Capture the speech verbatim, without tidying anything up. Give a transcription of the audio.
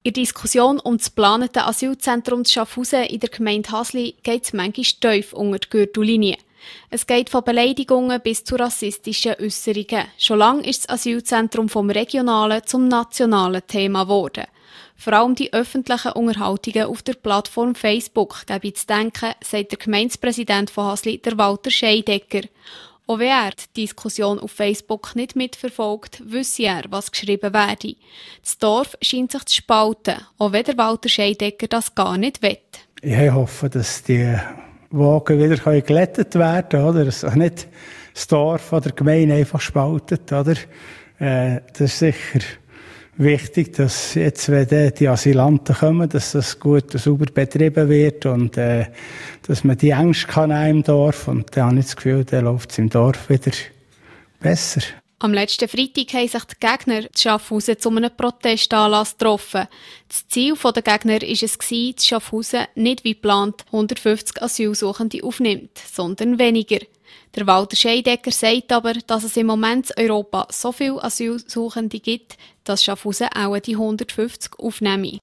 In der Diskussion um das geplante Asylzentrum zu Schaffhausen in der Gemeinde Hasli geht es manchmal tief unter die Gürtellinie. Es geht von Beleidigungen bis zu rassistischen Äusserungen. Schon lange ist das Asylzentrum vom regionalen zum nationalen Thema geworden. Vor allem die öffentlichen Unterhaltungen auf der Plattform Facebook geben zu denken, sagt der Gemeindepräsident von Hasli, der Walter Scheidegger. Auch wenn er die Diskussion auf Facebook nicht mitverfolgt, wisse er, was geschrieben werde. Das Dorf scheint sich zu spalten, auch wenn der Walter Scheidegger das gar nicht will. Ich hoffe, dass die Wogen wieder gelettet werden können, oder? Dass sich nicht das Dorf oder die Gemeinde einfach spaltet, oder? Äh, das ist sicher wichtig, dass jetzt, wenn die Asylanten kommen, dass das gut und sauber betrieben wird und äh, dass man die Ängste kann im Dorf. Und dann habe ich das Gefühl, dann läuft es im Dorf wieder besser. Am letzten Freitag haben sich die Gegner zu Schaffhausen zu einem Protestanlass getroffen. Das Ziel der Gegner war es, dass Schaffhausen nicht wie geplant hundertfünfzig Asylsuchende aufnimmt, sondern weniger. Der Walter Scheidegger sagt aber, dass es im Moment in Europa so viele Asylsuchende gibt, dass Schaffhausen auch die hundertfünfzig aufnehme.